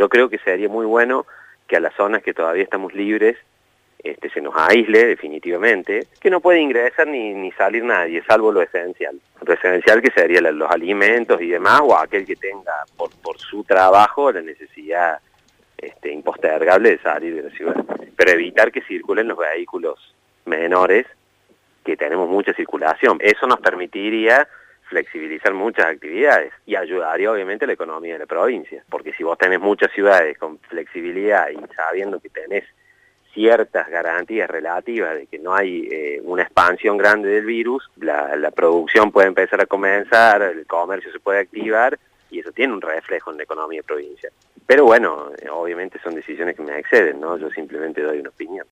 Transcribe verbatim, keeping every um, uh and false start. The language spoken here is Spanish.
yo creo que sería muy bueno que a las zonas que todavía estamos libres este, se nos aísle definitivamente, que no puede ingresar ni, ni salir nadie, salvo lo esencial. Lo esencial que serían los alimentos y demás, o aquel que tenga por, por su trabajo la necesidad este, impostergable de salir de la ciudad. Pero evitar que circulen los vehículos menores, que tenemos mucha circulación. Eso nos permitiría flexibilizar muchas actividades y ayudaría obviamente a la economía de la provincia, porque si vos tenés muchas ciudades con flexibilidad y sabiendo que tenés ciertas garantías relativas de que no hay eh, una expansión grande del virus, la, la producción puede empezar a comenzar, el comercio se puede activar y eso tiene un reflejo en la economía provincial. Pero bueno, eh, obviamente son decisiones que me exceden, ¿no? Yo simplemente doy una opinión.